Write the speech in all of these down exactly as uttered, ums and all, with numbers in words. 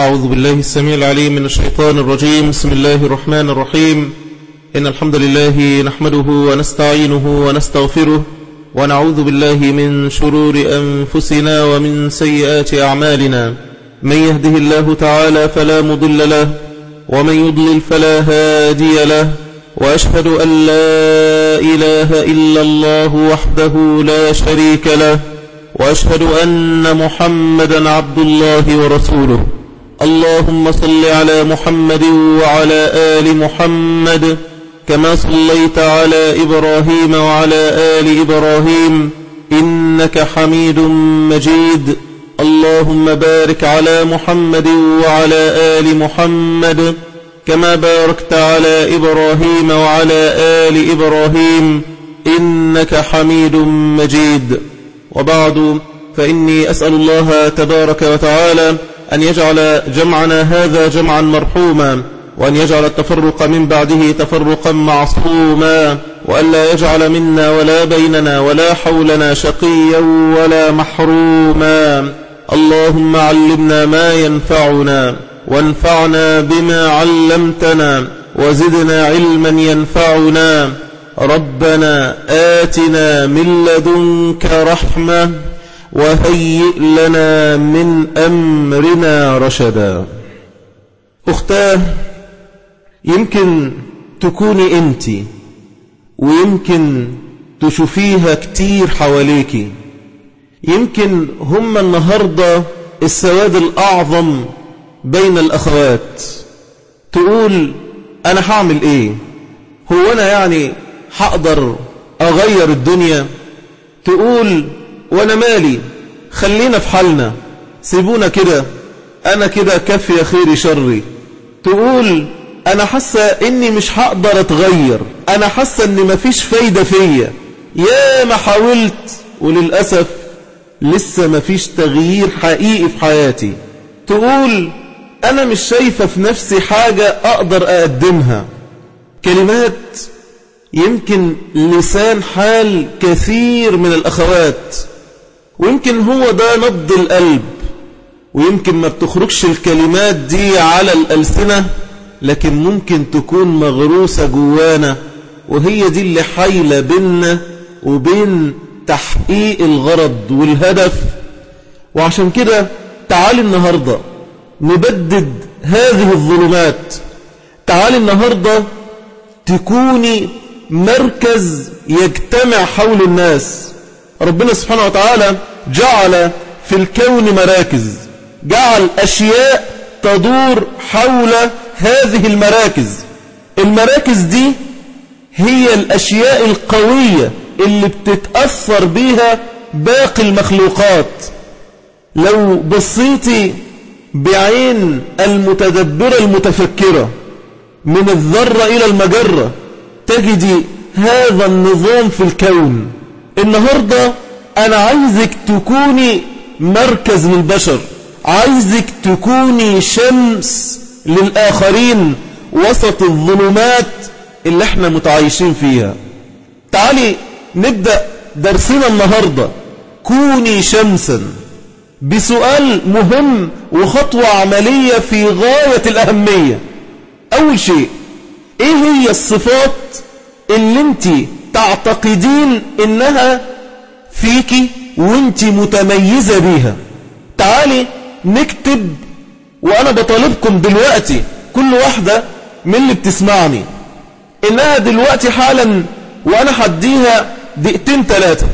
أعوذ بالله السميع العليم من الشيطان الرجيم. بسم الله الرحمن الرحيم. إن الحمد لله نحمده ونستعينه ونستغفره ونعوذ بالله من شرور أنفسنا ومن سيئات أعمالنا. من يهده الله تعالى فلا مضل له ومن يضلل فلا هادي له، وأشهد أن لا إله إلا الله وحده لا شريك له، وأشهد أن محمدا عبد الله ورسوله. اللهم صل على محمد وعلى آل محمد كما صليت على إبراهيم وعلى آل إبراهيم إنك حميد مجيد. اللهم بارك على محمد وعلى آل محمد كما باركت على إبراهيم وعلى آل إبراهيم إنك حميد مجيد. وبعد، فإني أسأل الله تبارك وتعالى أن يجعل جمعنا هذا جمعا مرحوما، وأن يجعل التفرق من بعده تفرقا معصوما، وأن لا يجعل منا ولا بيننا ولا حولنا شقيا ولا محروما. اللهم علمنا ما ينفعنا وانفعنا بما علمتنا وزدنا علما ينفعنا. ربنا آتنا من لدنك رحمة وهيئ لنا من أمرنا رشدا. أختاه، يمكن تكوني أنت ويمكن تشوفيها كتير حواليك، يمكن هم النهاردة السواد الأعظم بين الأخوات. تقول أنا هعمل إيه؟ هو أنا يعني هقدر أغير الدنيا؟ تقول وانا مالي، خلينا في حالنا، سيبونا كده، انا كده كافية خيري شري. تقول انا حاسة اني مش هقدر اتغير، انا حاسة اني مفيش فايدة فيا، يا ما حاولت وللأسف لسه مفيش تغيير حقيقي في حياتي. تقول انا مش شايفة في نفسي حاجة اقدر اقدمها. كلمات يمكن لسان حال كثير من الأخوات، ويمكن هو ده نبض القلب، ويمكن ما بتخرجش الكلمات دي على الألسنة، لكن ممكن تكون مغروسة جوانا، وهي دي اللي حايلة بيننا وبين تحقيق الغرض والهدف. وعشان كده تعالي النهاردة نبدد هذه الظلمات. تعالي النهاردة تكوني مركز يجتمع حول الناس. ربنا سبحانه وتعالى جعل في الكون مراكز، جعل أشياء تدور حول هذه المراكز. المراكز دي هي الأشياء القوية اللي بتتأثر بها باقي المخلوقات. لو بصيتي بعين المتدبرة المتفكرة من الذرة إلى المجرة تجدي هذا النظام في الكون. النهاردة أنا عايزك تكوني مركز للبشر، عايزك تكوني شمس للآخرين وسط الظلمات اللي احنا متعايشين فيها. تعالي نبدأ درسنا النهاردة كوني شمسا بسؤال مهم وخطوة عملية في غاية الأهمية. أول شيء، ايه هي الصفات اللي انت تعتقدين انها فيكي وانت متميزة بيها؟ تعالي نكتب، وانا بطالبكم دلوقتي كل واحدة من اللي بتسمعني انها دلوقتي حالا وانا هديها دقيقتين ثلاثة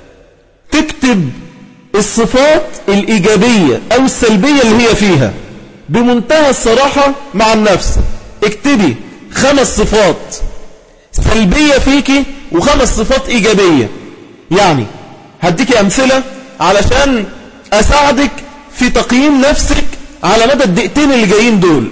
تكتب الصفات الإيجابية أو السلبية اللي هي فيها بمنتهى الصراحة مع النفس. اكتبي خمس صفات سلبية فيكي وخمس صفات إيجابية. يعني هديكي أمثلة علشان أساعدك في تقييم نفسك على مدى الدقيقتين اللي جايين دول.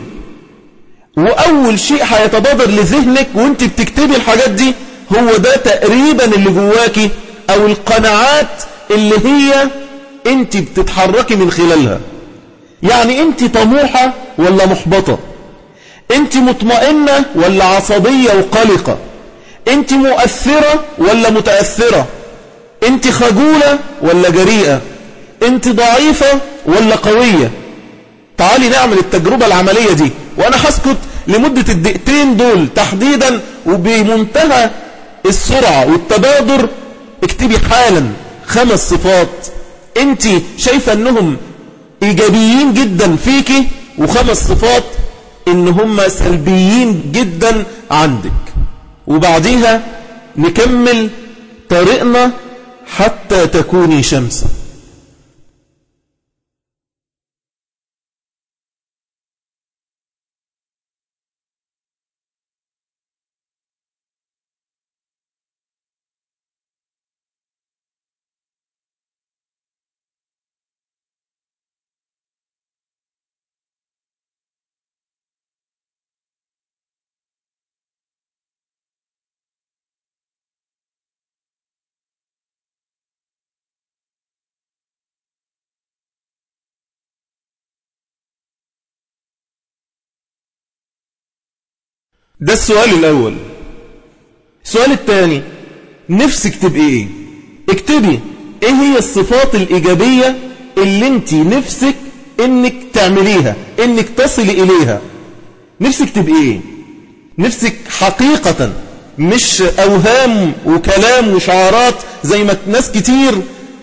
وأول شيء هيتبادر لذهنك وانت بتكتبي الحاجات دي هو ده تقريبا اللي جواكي أو القناعات اللي هي انت بتتحركي من خلالها. يعني انت طموحة ولا محبطة؟ انت مطمئنة ولا عصبية وقلقة؟ انت مؤثرة ولا متأثرة؟ انت خجولة ولا جريئة؟ انت ضعيفة ولا قوية؟ تعالي نعمل التجربة العملية دي، وأنا هسكت لمدة الدقيقتين دول تحديدا وبمنتهى السرعة والتبادر. اكتبي حالا خمس صفات انت شايفة انهم ايجابيين جدا فيكي، وخمس صفات ان هم سلبيين جدا عندك، وبعديها نكمل طريقنا حتى تكوني شمسا. ده السؤال الأول. السؤال الثاني، نفسك تبقي ايه؟ اكتبي ايه هي الصفات الإيجابية اللي انت نفسك انك تعمليها، انك تصلي إليها. نفسك تبقي ايه؟ نفسك حقيقة، مش أوهام وكلام وشعارات زي ما ناس كتير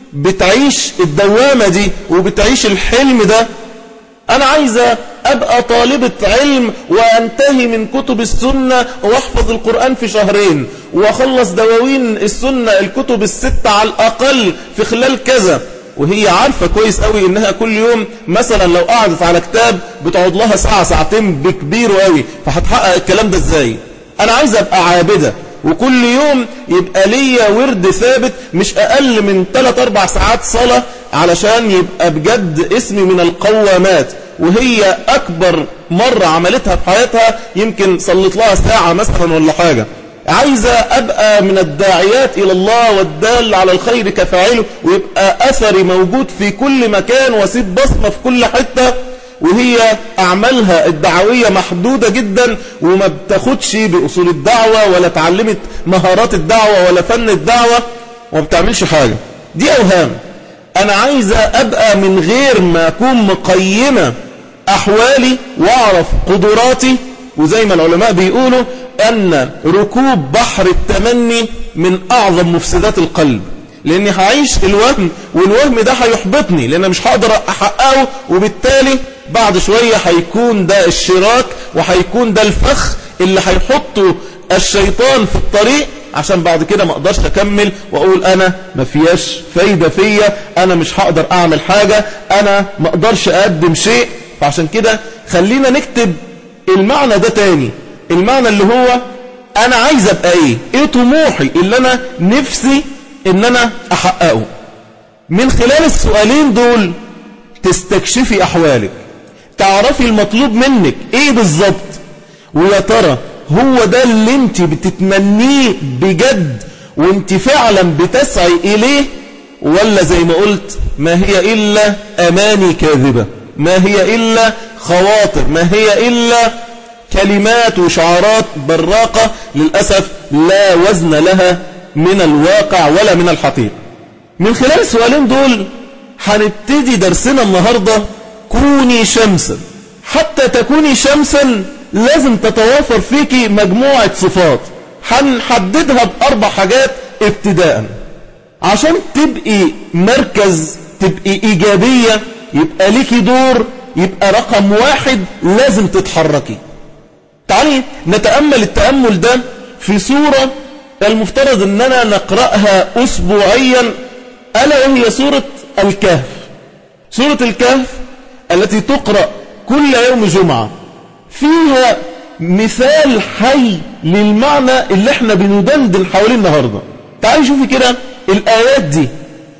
بتعيش الدوامة دي وبتعيش الحلم ده. أنا عايزة أبقى طالبة علم وأنتهي من كتب السنة وأحفظ القرآن في شهرين، وأخلص دواوين السنة الكتب الستة على الأقل في خلال كذا، وهي عارفة كويس قوي إنها كل يوم مثلا لو قعدت على كتاب بتقعد لها ساعة ساعتين بكبير قوي، فهتحقق الكلام ده إزاي؟ أنا عايزة أبقى عابدة وكل يوم يبقى ليا ورد ثابت مش أقل من ثلاث أربع ساعات صلاة علشان يبقى بجد اسمي من القوامات. وهي أكبر مرة عملتها في حياتها يمكن صلت لها ساعة مثلا ولا حاجة. عايزة أبقى من الداعيات إلى الله والدال على الخير كفاعله، ويبقى أثري موجود في كل مكان واسيب بصمة في كل حتة. وهي أعمالها الدعوية محدودة جدا وما بتاخدش بأصول الدعوة ولا تعلمت مهارات الدعوة ولا فن الدعوة وما بتعملش حاجة. دي أوهام. أنا عايزة أبقى من غير ما أكون مقيمة أحوالي وأعرف قدراتي. وزي ما العلماء بيقولوا أن ركوب بحر التمني من أعظم مفسدات القلب، لأني هعيش الوهم والوهم ده هيحبطني لأن مش هقدر أحققه، وبالتالي بعد شوية هيكون ده الشراك وهيكون ده الفخ اللي هيحطه الشيطان في الطريق عشان بعد كده ما اقدرش اكمل واقول انا ما فياش فايدة فيا، انا مش هقدر اعمل حاجة، انا ما اقدرش اقدم شيء. فعشان كده خلينا نكتب المعنى ده تاني، المعنى اللي هو انا عايز ابقى ايه، ايه طموحي اللي انا نفسي ان انا احققه. من خلال السؤالين دول تستكشفي احوالك، تعرفي المطلوب منك ايه بالظبط، ويا ترى هو ده اللي انت بتتمنيه بجد وانت فعلا بتسعي اليه، ولا زي ما قلت ما هي الا اماني كاذبة، ما هي الا خواطر، ما هي الا كلمات وشعارات براقة للأسف لا وزن لها من الواقع ولا من الحقيقة. من خلال السؤالين دول هنبتدي درسنا النهاردة. كوني شمسا. حتى تكوني شمسا لازم تتوافر فيكي مجموعة صفات هنحددها بأربع حاجات ابتداء. عشان تبقي مركز، تبقي إيجابية، يبقى ليكي دور، يبقى رقم واحد لازم تتحركي. تعالي نتأمل التأمل ده في سورة المفترض أننا نقرأها أسبوعيا، ألا وهي سورة الكهف. سورة الكهف التي تقرأ كل يوم جمعة، فيها مثال حي للمعنى اللي احنا بندندن حواليه النهاردة. تعالي شوفي كده الآيات دي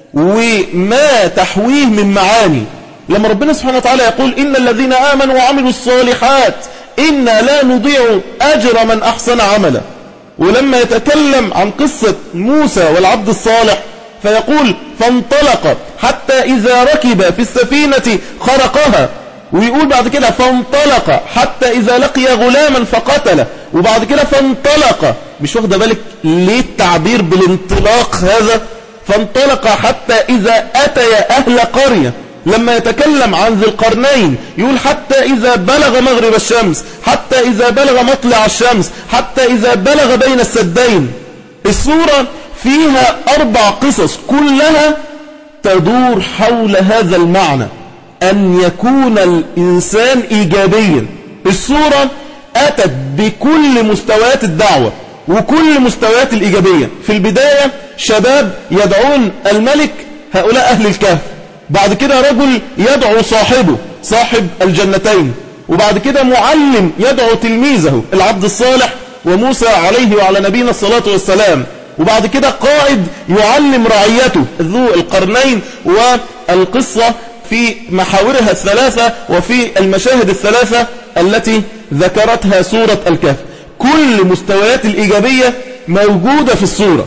وما تحويه من معاني. لما ربنا سبحانه وتعالى يقول إن الذين آمنوا وعملوا الصالحات إنا لا نضيع أجر من أحسن عملا، ولما يتكلم عن قصة موسى والعبد الصالح فيقول فانطلق حتى إذا ركب في السفينة خرقها، ويقول بعد كده فانطلق حتى إذا لقي غلاما فقتله، وبعد كده فانطلق. مش واخد بالك ليه التعبير بالانطلاق هذا؟ فانطلق حتى إذا أتي أهل قرية لما يتكلم عن ذي القرنين يقول حتى إذا بلغ مغرب الشمس، حتى إذا بلغ مطلع الشمس، حتى إذا بلغ بين السدين. السورة فيها أربع قصص كلها تدور حول هذا المعنى، أن يكون الإنسان إيجابيا. السورة أتت بكل مستويات الدعوة وكل مستويات الإيجابية. في البداية شباب يدعون الملك، هؤلاء أهل الكهف. بعد كده رجل يدعو صاحبه صاحب الجنتين. وبعد كده معلم يدعو تلميذه العبد الصالح وموسى عليه وعلى نبينا الصلاة والسلام. وبعد كده قائد يعلم رعيته ذو القرنين، والقصة في محاورها الثلاثة وفي المشاهد الثلاثة التي ذكرتها سورة الكهف. كل مستويات الإيجابية موجودة في السورة،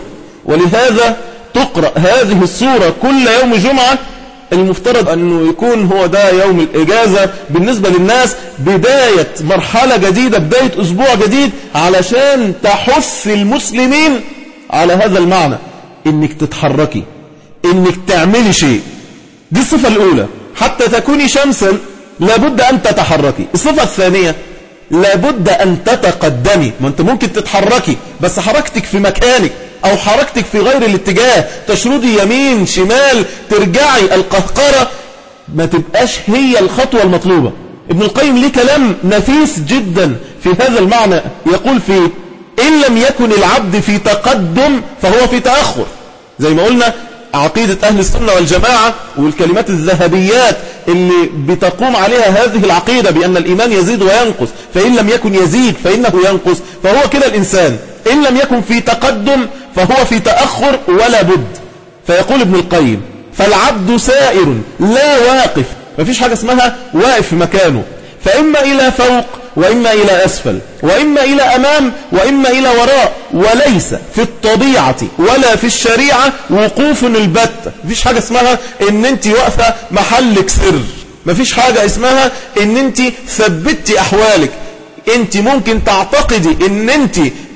ولهذا تقرأ هذه السورة كل يوم جمعة. المفترض أنه يكون هو ده يوم الإجازة بالنسبة للناس، بداية مرحلة جديدة، بداية أسبوع جديد، علشان تحث المسلمين على هذا المعنى، إنك تتحركي، إنك تعملي شيء. دي الصفة الأولى، حتى تكوني شمسا لابد أن تتحركي. الصفة الثانية لابد أن تتقدمي. ما أنت ممكن تتحركي بس حركتك في مكانك أو حركتك في غير الاتجاه، تشردي يمين شمال، ترجعي القهقرة، ما تبقاش هي الخطوة المطلوبة. ابن القيم ليه كلام نفيس جدا في هذا المعنى، يقول فيه: إن لم يكن العبد في تقدم فهو في تأخر. زي ما قلنا عقيدة أهل السنة والجماعة والكلمات الذهبيات اللي بتقوم عليها هذه العقيدة بأن الإيمان يزيد وينقص، فإن لم يكن يزيد فإنه ينقص، فهو كده الإنسان إن لم يكن في تقدم فهو في تأخر ولا بد. فيقول ابن القيم: فالعبد سائر لا واقف، ما فيش حاجة اسمها واقف في مكانه، فإما إلى فوق وإما إلى أسفل، وإما إلى أمام وإما إلى وراء، وليس في الطبيعة ولا في الشريعة وقوف البتة. مفيش حاجة اسمها إن أنت واقفة محلك سر، مفيش حاجة اسمها إن أنت ثبتي أحوالك. أنت ممكن تعتقدي إن أنت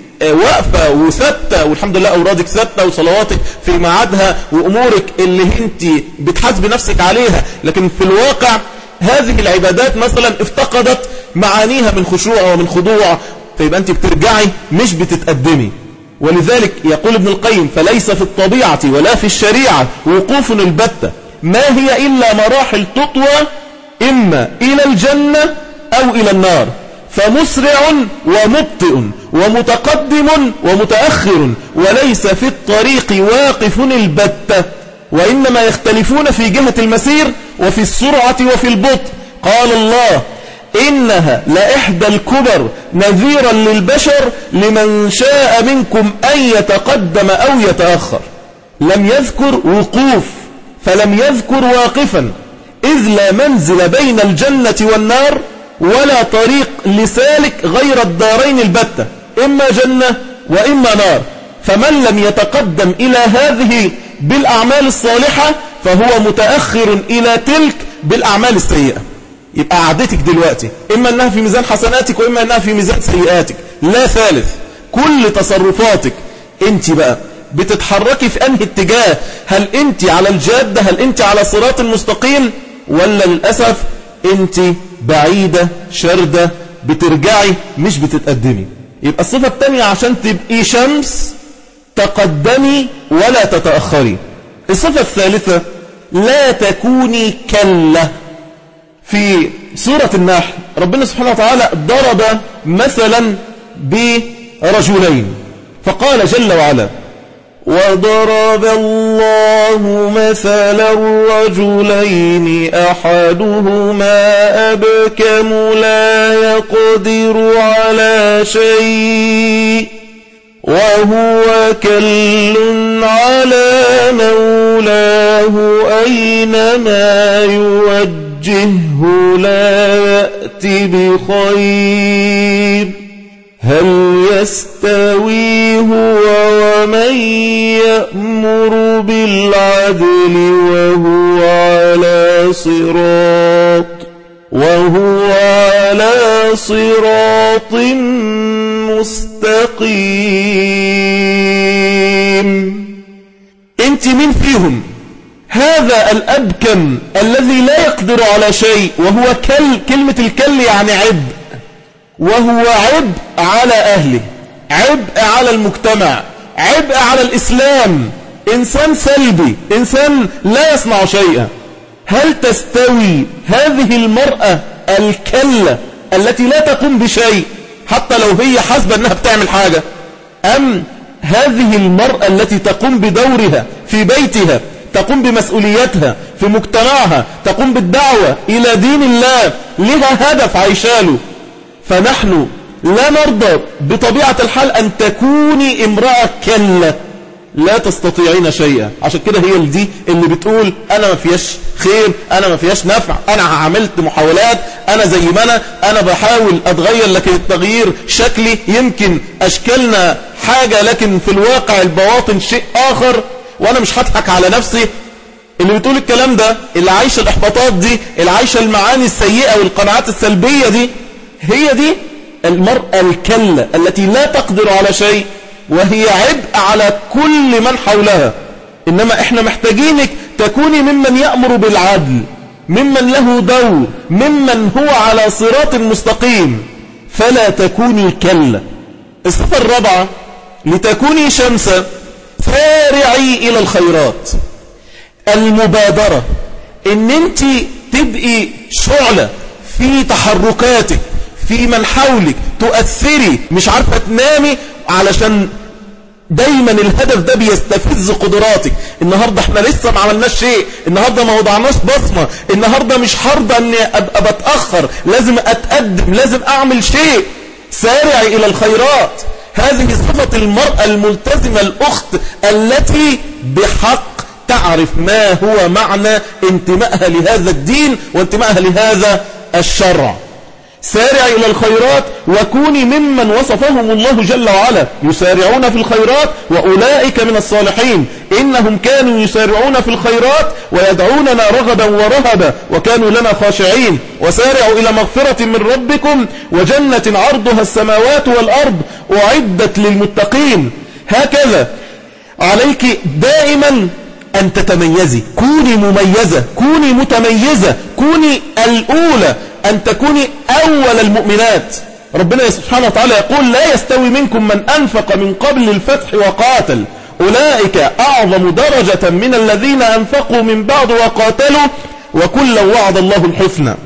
واقفة وثابتة، والحمد لله أورادك ثابتة وصلواتك في ميعادها وأمورك اللي أنت بتحاسبي نفسك عليها، لكن في الواقع هذه العبادات مثلا افتقدت معانيها من خشوع ومن خضوع، فيبقى أنت بترجعي مش بتتقدمي. ولذلك يقول ابن القيم: فليس في الطبيعة ولا في الشريعة وقوف البتة، ما هي إلا مراحل تطوى إما إلى الجنة أو إلى النار، فمسرع ومبطئ ومتقدم ومتأخر، وليس في الطريق واقف البتة، وإنما يختلفون في جهة المسير وفي السرعة وفي البطء. قال الله: إنها لإحدى الكبر نذيرا للبشر لمن شاء منكم أن يتقدم أو يتأخر. لم يذكر وقوف فلم يذكر واقفا، إذ لا منزل بين الجنة والنار ولا طريق لسالك غير الدارين البتة، إما جنة وإما نار. فمن لم يتقدم إلى هذه بالأعمال الصالحة فهو متأخر إلى تلك بالأعمال السيئة. يبقى قعدتك دلوقتي إما أنها في ميزان حسناتك وإما أنها في ميزان سيئاتك، لا ثالث. كل تصرفاتك أنت بقى بتتحركي في أنهي اتجاه؟ هل أنت على الجادة؟ هل أنت على صراط مستقيم؟ ولا للأسف أنت بعيدة شردة بترجعي مش بتتقدمي؟ يبقى الصفة الثانية عشان تبقي شمس: تقدمي ولا تتأخري. الصفة الثالثة: لا تكوني كلة. في سورة النحل ربنا سبحانه وتعالى ضرب مثلا برجلين، فقال جل وعلا: وضرب الله مثلا رجلين أحدهما أبكم لا يقدر على شيء وهو كل على مولاه أينما يوجهه لا يأتي بخير هل يستوي هو ومن يأمر بالعدل وهو على صراط وهو على صراط مستقيم. انت مين فيهم؟ هذا الأبكم الذي لا يقدر على شيء، وهو كل، كلمة الكل يعني عبء، وهو عبء على أهله، عبء على المجتمع، عبء على الإسلام، إنسان سلبي، إنسان لا يصنع شيئا. هل تستوي هذه المرأة الكلة التي لا تقوم بشيء حتى لو هي حاسبة أنها بتعمل حاجة، أم هذه المرأة التي تقوم بدورها في بيتها، تقوم بمسؤوليتها في مجتمعها، تقوم بالدعوة إلى دين الله، لها هدف عيشاله؟ فنحن لا نرضى بطبيعة الحال أن تكوني امرأة كلة لا تستطيعين شيئا. عشان كده هي دي اللي بتقول أنا ما فيهاش خير، أنا ما فيهاش نفع، أنا عملت محاولات، أنا زي ما أنا أنا بحاول أتغير، لكن التغيير شكلي، يمكن أشكالنا حاجة لكن في الواقع البواطن شيء آخر، وأنا مش هضحك على نفسي. اللي بتقول الكلام ده، اللي عايشة الإحباطات دي، اللي عايشة المعاني السيئة والقناعات السلبية دي، هي دي المرأة الكلة التي لا تقدر على شيء، وهي عبء على كل من حولها. إنما إحنا محتاجينك تكوني ممن يأمر بالعدل، ممن له دور، ممن هو على صراط مستقيم، فلا تكوني كلة. الصفة الرابعة، لتكوني شمسة فارعي إلى الخيرات. المبادرة، إن أنت تبقي شعلة في تحركاتك، في من حولك، تؤثري، مش عارفة تنامي علشان دايما الهدف ده بيستفز قدراتك. النهاردة احنا لسه ما عملناش شيء، النهاردة ما وضعناش بصمة، النهاردة مش حرضة اني ابقى بتأخر، لازم اتقدم، لازم اعمل شيء. سارعي الى الخيرات. هذه صفة المرأة الملتزمة، الاخت التي بحق تعرف ما هو معنى انتمائها لهذا الدين وانتمائها لهذا الشرع. سارعي إلى الخيرات، وكوني ممن وصفهم الله جل وعلا، يسارعون في الخيرات وأولئك من الصالحين، إنهم كانوا يسارعون في الخيرات ويدعوننا رغبا ورهبا وكانوا لنا خاشعين. وسارعوا إلى مغفرة من ربكم وجنة عرضها السماوات والأرض أعدت للمتقين. هكذا عليك دائما أن تتميزي، كوني مميزة، كوني متميزة، كوني الأولى، أن تكوني أول المؤمنات. ربنا سبحانه وتعالى يقول لا يستوي منكم من أنفق من قبل الفتح وقاتل أولئك أعظم درجة من الذين أنفقوا من بعد وقاتلوا وكلا وعد الله الحسنى.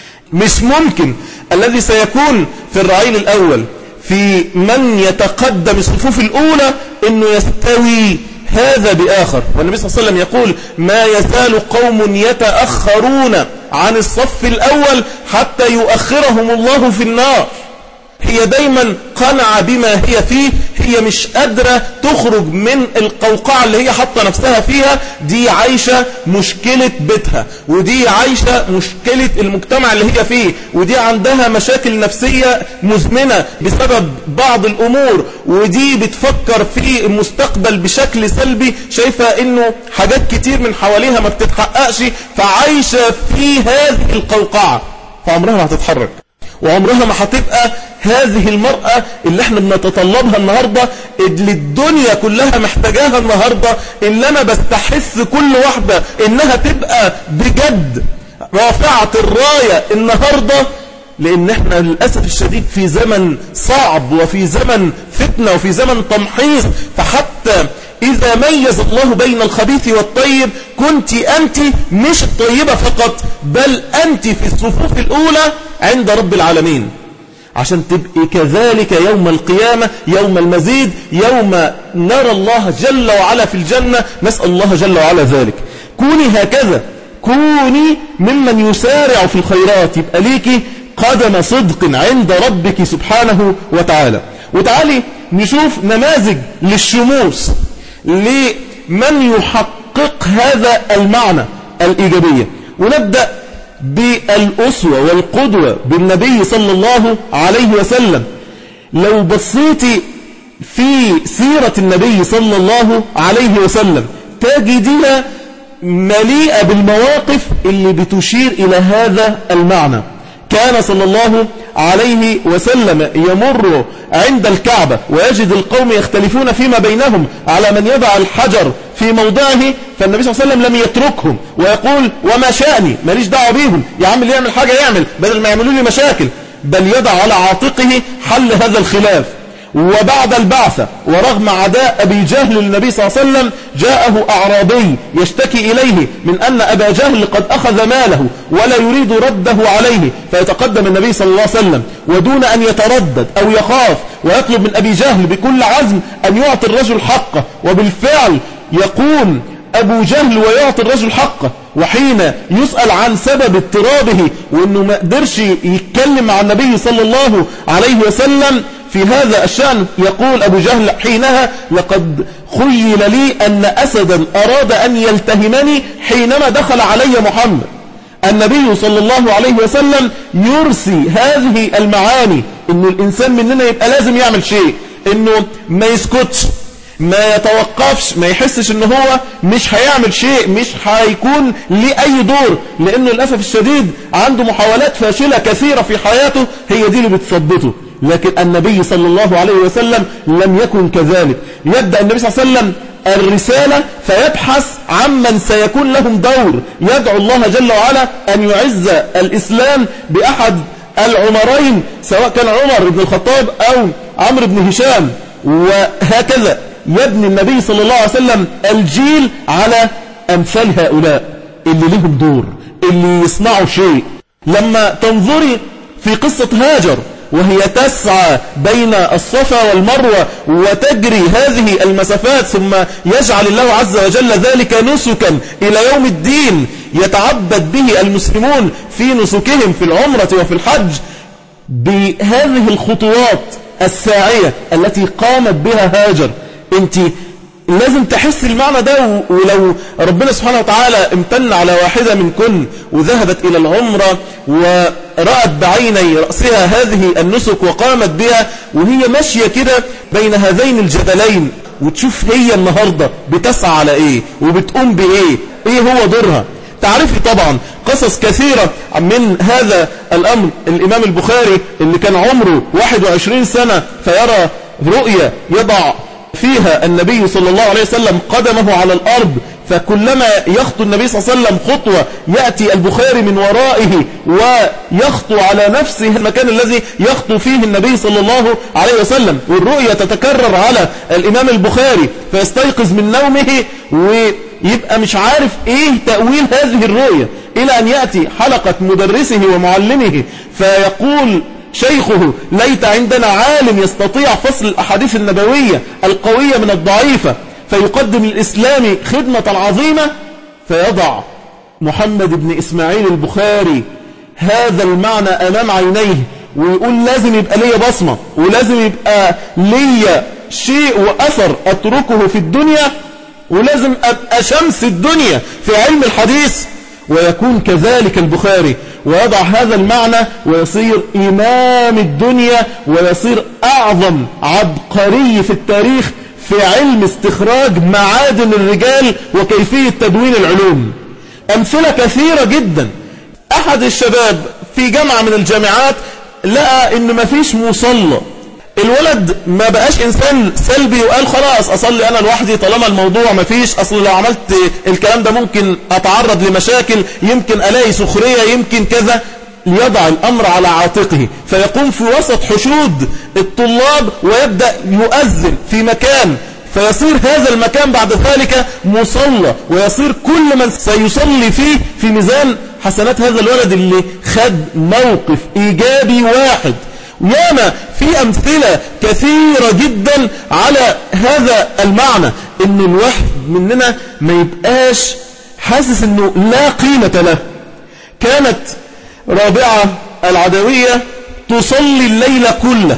مش ممكن الذي سيكون في الرعيل الأول، في من يتقدم الصفوف الأولى، أنه يستوي هذا بآخر. والنبي صلى الله عليه وسلم يقول ما يزال قوم يتأخرون عن الصف الأول حتى يؤخرهم الله في النار. هي دايما قنعة بما هي فيه، هي مش قادرة تخرج من القوقعة اللي هي حاطة نفسها فيها. دي عايشة مشكلة بيتها، ودي عايشة مشكلة المجتمع اللي هي فيه، ودي عندها مشاكل نفسية مزمنة بسبب بعض الأمور، ودي بتفكر في المستقبل بشكل سلبي، شايفة انه حاجات كتير من حواليها ما بتتحققش، فعايشة في هذه القوقعة، فعمرها ما هتتحرك، وعمرها ما هتبقى هذه المرأة اللي احنا بنتطلبها النهاردة، اللي الدنيا كلها محتاجاها النهاردة، اللي انا بستحث كل واحدة انها تبقى بجد رافعة الراية النهاردة. لان احنا للأسف الشديد في زمن صعب، وفي زمن فتنة، وفي زمن تمحيص، فحتى إذا ميز الله بين الخبيث والطيب كنت أنت مش الطيبة فقط، بل أنت في الصفوف الأولى عند رب العالمين، عشان تبقي كذلك يوم القيامة، يوم المزيد، يوم نرى الله جل وعلا في الجنة. نسأل الله جل وعلا ذلك. كوني هكذا، كوني ممن يسارع في الخيرات، يبقى ليكي قدم صدق عند ربك سبحانه وتعالى. وتعالي نشوف نماذج للشموس لمن يحقق هذا المعنى الإيجابية. ونبدأ بالأسوة والقدوة بالنبي صلى الله عليه وسلم. لو بصيتي في سيرة النبي صلى الله عليه وسلم تجديها مليئة بالمواقف اللي بتشير إلى هذا المعنى. كان صلى الله عليه وسلم يمر عند الكعبة ويجد القوم يختلفون فيما بينهم على من يضع الحجر في موضعه، فالنبي صلى الله عليه وسلم لم يتركهم ويقول وما شأني، ماليش دعوة بيهم، يا عم اللي يعمل حاجة يعمل بدل ما يعملوا لي مشاكل، بل يضع على عاتقه حل هذا الخلاف. وبعد البعثة ورغم عداء أبي جهل للنبي صلى الله عليه وسلم جاءه أعرابي يشتكي إليه من أن أبا جهل قد أخذ ماله ولا يريد رده عليه، فيتقدم النبي صلى الله عليه وسلم ودون أن يتردد أو يخاف ويطلب من أبي جهل بكل عزم أن يعطي الرجل حقه، وبالفعل يقوم أبو جهل ويعطي الرجل حقه. وحين يسأل عن سبب اضطرابه وأنه ما قدرش يتكلم مع النبي صلى الله عليه وسلم في هذا الشأن، يقول أبو جهل حينها لقد خيل لي أن أسدا أراد أن يلتهمني حينما دخل علي محمد. النبي صلى الله عليه وسلم يرسي هذه المعاني، أن الإنسان مننا يبقى لازم يعمل شيء، أنه ما يسكتش، ما يتوقفش، ما يحسش أنه هو مش هيعمل شيء، مش هيكون ليه أي دور، لأنه للأسف الشديد عنده محاولات فاشلة كثيرة في حياته هي دي اللي بتصبته. لكن النبي صلى الله عليه وسلم لم يكن كذلك. يبدأ النبي صلى الله عليه وسلم الرسالة فيبحث عمن سيكون لهم دور، يدعو الله جل وعلا أن يعز الإسلام بأحد العمرين، سواء كان عمر بن الخطاب أو عمرو بن هشام، وهكذا يبني النبي صلى الله عليه وسلم الجيل على أمثال هؤلاء اللي لهم دور، اللي يصنعوا شيء. لما تنظري في قصة هاجر وهي تسعى بين الصفا والمروة وتجري هذه المسافات، ثم يجعل الله عز وجل ذلك نسكا إلى يوم الدين يتعبد به المسلمون في نسكهم في العمرة وفي الحج، بهذه الخطوات الساعية التي قامت بها هاجر. انت لازم تحس المعنى ده، ولو ربنا سبحانه وتعالى امتن على واحدة منكن وذهبت إلى العمرة ورأت بعيني رأسها هذه النسك وقامت بها وهي ماشية كده بين هذين الجبلين، وتشوف هي النهاردة بتسعى على ايه وبتقوم بايه، ايه هو دورها. تعرفي طبعا قصص كثيرة من هذا الأمر. الإمام البخاري اللي كان عمره واحد وعشرين سنة فيرى رؤية يضع فيها النبي صلى الله عليه وسلم قدمه على الأرض، فكلما يخطو النبي صلى الله عليه وسلم خطوة يأتي البخاري من ورائه ويخطو على نفسه المكان الذي يخطو فيه النبي صلى الله عليه وسلم، والرؤية تتكرر على الإمام البخاري فيستيقظ من نومه ويبقى مش عارف ايه تأويل هذه الرؤية، إلى أن يأتي حلقة مدرسه ومعلمه فيقول شيخه ليت عندنا عالم يستطيع فصل الأحاديث النبوية القوية من الضعيفة، فيقدم الإسلام خدمة عظيمة. فيضع محمد بن إسماعيل البخاري هذا المعنى أمام عينيه ويقول لازم يبقى لي بصمة، ولازم يبقى لي شيء وأثر أتركه في الدنيا، ولازم أبقى شمس الدنيا في علم الحديث. ويكون كذلك البخاري ويضع هذا المعنى ويصير إمام الدنيا ويصير أعظم عبقري في التاريخ في علم استخراج معادن الرجال وكيفية تدوين العلوم. أمثلة كثيرة جدا. أحد الشباب في جامعة من الجامعات لقى إن مفيش مصلى، الولد ما بقاش إنسان سلبي وقال خلاص أصلي أنا لوحدي طالما الموضوع ما فيش، أصل لو عملت الكلام ده ممكن أتعرض لمشاكل، يمكن ألاقي سخرية، يمكن كذا. ليضع الأمر على عاتقه فيقوم في وسط حشود الطلاب ويبدأ يؤذن في مكان، فيصير هذا المكان بعد ذلك مصلى، ويصير كل من سيصلي فيه في ميزان حسنات هذا الولد اللي خد موقف إيجابي واحد. وياما في أمثلة كثيرة جدا على هذا المعنى، إن الواحد مننا ما يبقاش حاسس إنه لا قيمة له. كانت رابعة العدوية تصلي الليل كله،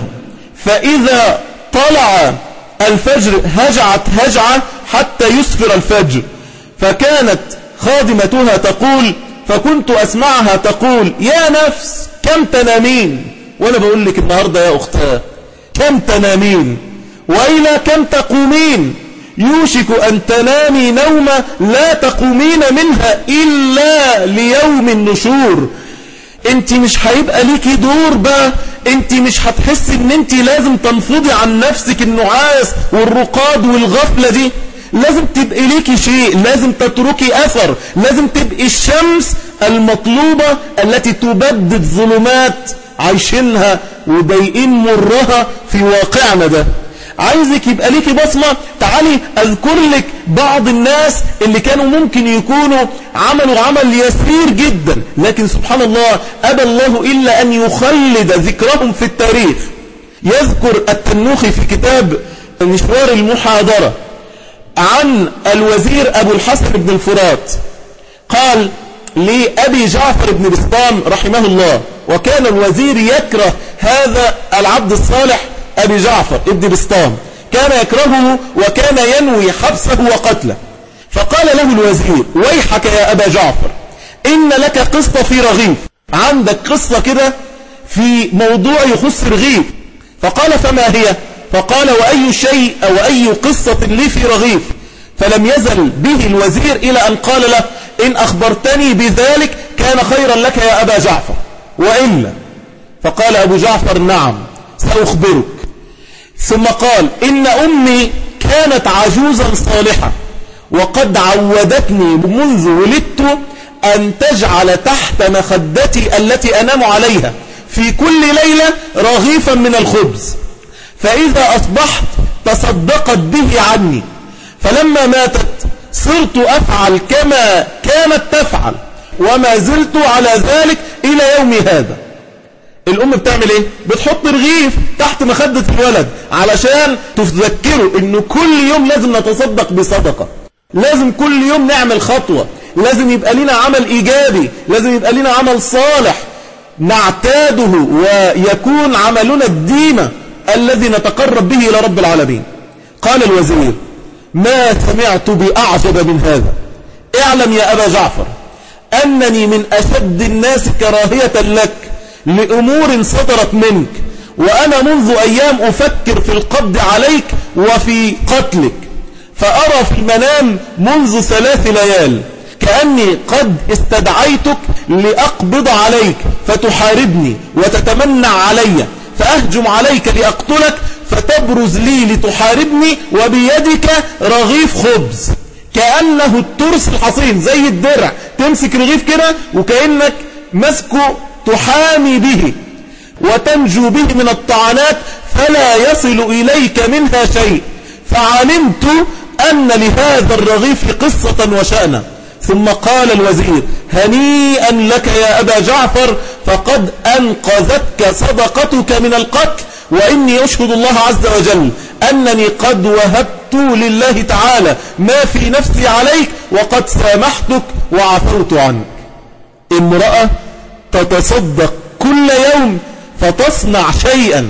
فإذا طلع الفجر هجعت هجعة حتى يسفر الفجر، فكانت خادمتها تقول فكنت أسمعها تقول يا نفس كم تنامين، وأنا بقول لك النهاردة يا أختها كم تنامين وإلى كم تقومين، يوشك أن تنامي نومة لا تقومين منها إلا ليوم النشور. انت مش هيبقى ليكي دور بقى، انت مش هتحسي ان انت لازم تنفضي عن نفسك النعاس والرقاد والغفلة دي. لازم تبقي ليكي شيء، لازم تتركي أثر، لازم تبقي الشمس المطلوبة التي تبدد ظلمات عايشينها وضايقين مرها في واقعنا ده. عايزك يبقى ليكي بصمة. تعالي أذكر لك بعض الناس اللي كانوا ممكن يكونوا عملوا عمل يسير جدا، لكن سبحان الله أبى الله إلا أن يخلد ذكرهم في التاريخ. يذكر التنوخي في كتاب مشوار المحاضرة عن الوزير أبو الحسن بن الفرات، قال لأبي جعفر بن بسطام رحمه الله، وكان الوزير يكره هذا العبد الصالح أبي جعفر ابن بسطام، كان يكرهه وكان ينوي حبسه وقتله. فقال له الوزير: ويحك يا أبا جعفر، إن لك قصة في رغيف، عندك قصة كده في موضوع يخص رغيف. فقال: فما هي؟ فقال: وأي شيء أو أي قصة لي في رغيف. فلم يزل به الوزير إلى أن قال له: إن أخبرتني بذلك كان خيرا لك يا أبا جعفر، وإلا. فقال أبو جعفر: نعم سأخبرك. ثم قال: إن أمي كانت عجوزا صالحة، وقد عودتني منذ ولدت أن تجعل تحت مخدتي التي أنام عليها في كل ليلة رغيفا من الخبز، فإذا أصبحت تصدقت به عني، فلما ماتت صرت أفعل كما كانت تفعل، وما زلت على ذلك إلى يوم هذا. الأم بتعمل إيه؟ بتحط رغيف تحت مخدة الولد علشان تذكره إنه كل يوم لازم نتصدق بصدقة، لازم كل يوم نعمل خطوة، لازم يبقى لنا عمل إيجابي، لازم يبقى لنا عمل صالح نعتاده ويكون عملنا الديمة الذي نتقرب به إلى رب العالمين. قال الوزير: ما سمعت بأعجب من هذا. اعلم يا أبا جعفر أنني من أشد الناس كراهية لك لأمور صدرت منك، وأنا منذ أيام أفكر في القبض عليك وفي قتلك، فأرى في المنام منذ ثلاث ليال كأني قد استدعيتك لأقبض عليك فتحاربني وتتمنع علي، فأهجم عليك لأقتلك فتبرز لي لتحاربني، وبيدك رغيف خبز كأنه الترس الحصين، زي الدرع، تمسك رغيف كده وكأنك مسكه تحامي به وتنجو به من الطعنات فلا يصل إليك منها شيء، فعلمت أن لهذا الرغيف قصة وشأنا. ثم قال الوزير: هنيئا لك يا أبا جعفر، فقد أنقذتك صدقتك من القتل، وإني أشهد الله عز وجل أنني قد وهبت لله تعالى ما في نفسي عليك، وقد سامحتك وعفوت عنك. امرأة تتصدق كل يوم فتصنع شيئا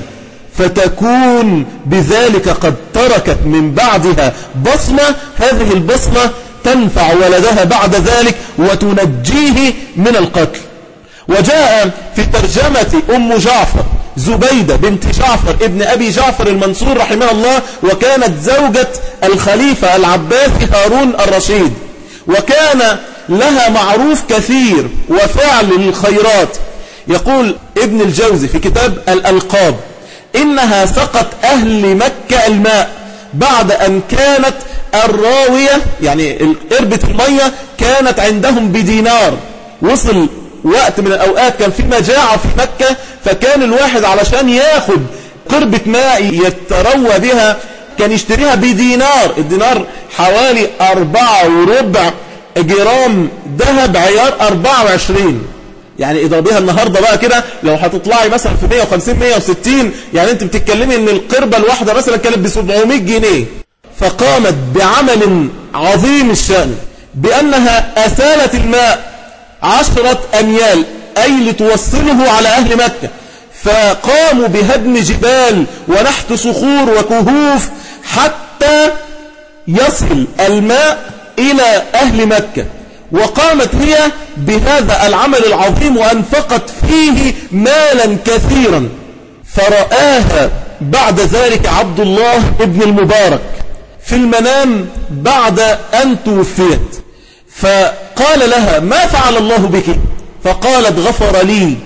فتكون بذلك قد تركت من بعدها بصمة، هذه البصمة تنفع ولدها بعد ذلك وتنجيه من القتل. وجاء في ترجمة أم جعفر زبيدة بنت جعفر ابن أبي جعفر المنصور رحمه الله، وكانت زوجة الخليفة العباسي هارون الرشيد، وكان لها معروف كثير وفعل للخيرات. يقول ابن الجوزي في كتاب الألقاب: إنها سقت أهل مكة الماء بعد أن كانت الراوية، يعني قربة المية كانت عندهم بدينار. وصل وقت من الأوقات كان في مجاعة في مكة، فكان الواحد علشان ياخد قربة ماء يتروى بها كان يشتريها بدينار، الدينار حوالي أربعة وربع جرام ذهب عيار أربعة وعشرين، يعني اضربيها النهاردة بقى كده لو هتطلعي مثلا في مية وخمسين مية وستين، يعني انت بتتكلمي ان القربة الواحدة مثلا كانت ب سبعمية جنيه. فقامت بعمل عظيم الشأن بأنها أسالت الماء عشرة أميال، أي لتوصله على أهل مكة، فقاموا بهدم جبال ونحت صخور وكهوف حتى يصل الماء إلى أهل مكة. وقامت هي بهذا العمل العظيم وأنفقت فيه مالا كثيرا، فرآها بعد ذلك عبد الله ابن المبارك في المنام بعد أن توفيت، فقال لها: ما فعل الله بك؟ فقالت غفر لي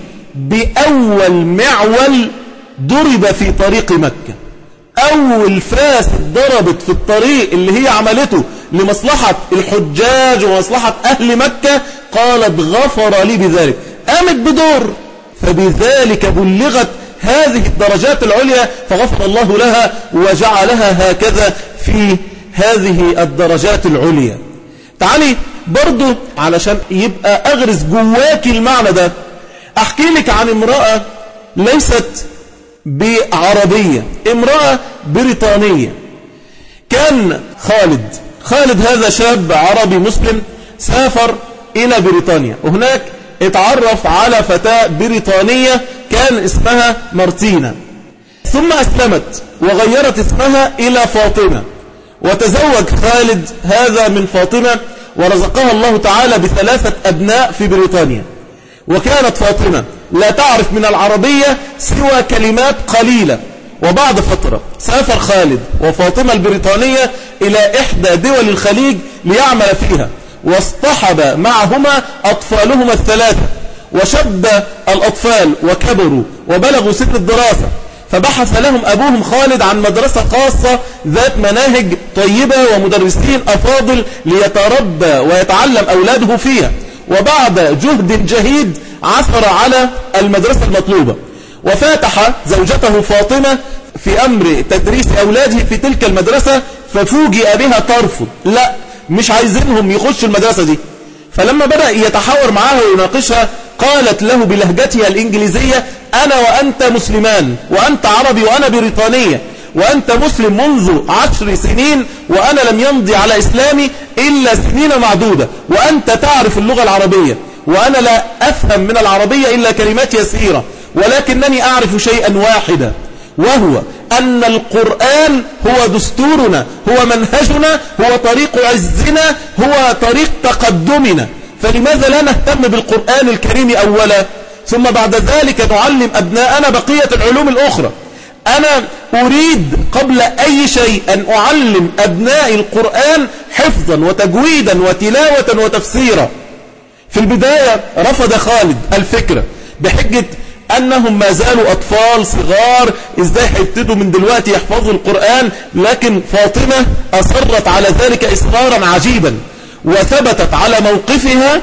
بأول معول ضرب في طريق مكة. أول فاس ضربت في الطريق اللي هي عملته لمصلحة الحجاج ومصلحة أهل مكة، قالت غفر لي بذلك، قامت بدور، فبذلك بلغت هذه الدرجات العليا، فغفر الله لها وجعلها هكذا في هذه الدرجات العليا. تعالي برضو علشان يبقى أغرس جواك المعنى ده، أحكي لك عن امرأة ليست بعربية، امرأة بريطانية. كان خالد خالد هذا شاب عربي مسلم سافر إلى بريطانيا، وهناك اتعرف على فتاة بريطانية كان اسمها مارتينا، ثم أسلمت وغيرت اسمها إلى فاطمة، وتزوج خالد هذا من فاطمة، ورزقها الله تعالى بثلاثة أبناء في بريطانيا. وكانت فاطمة لا تعرف من العربية سوى كلمات قليلة. وبعد فترة سافر خالد وفاطمة البريطانية إلى إحدى دول الخليج ليعمل فيها، واصطحب معهما أطفالهما الثلاثة، وشب الأطفال وكبروا وبلغوا سن الدراسة، فبحث لهم أبوهم خالد عن مدرسة خاصة ذات مناهج طيبة ومدرسين أفاضل ليتربى ويتعلم أولاده فيها. وبعد جهد جهيد عثر على المدرسة المطلوبة، وفاتح زوجته فاطمة في أمر تدريس أولاده في تلك المدرسة، ففوجئ بها ترفض، لا مش عايزينهم يخشوا المدرسة دي. فلما بدأ يتحاور معها ويناقشها قالت له بلهجتها الإنجليزية: أنا وأنت مسلمان، وأنت عربي وأنا بريطانية، وأنت مسلم منذ عشر سنين وأنا لم يمضي على إسلامي إلا سنين معدودة، وأنت تعرف اللغة العربية وأنا لا أفهم من العربية إلا كلمات يسيرة، ولكنني أعرف شيئا واحدا، وهو أن القرآن هو دستورنا، هو منهجنا، هو طريق عزنا، هو طريق تقدمنا، فلماذا لا نهتم بالقرآن الكريم أولا، ثم بعد ذلك نعلم أبناءنا بقية العلوم الأخرى. أنا أريد قبل أي شيء أن أعلم أبنائي القرآن حفظا وتجويدا وتلاوة وتفسيرا. في البداية رفض خالد الفكرة بحجة أنهم ما زالوا أطفال صغار، إزاي هيبتدوا من دلوقتي يحفظوا القرآن، لكن فاطمة أصرت على ذلك إصرارا عجيبا، وثبتت على موقفها،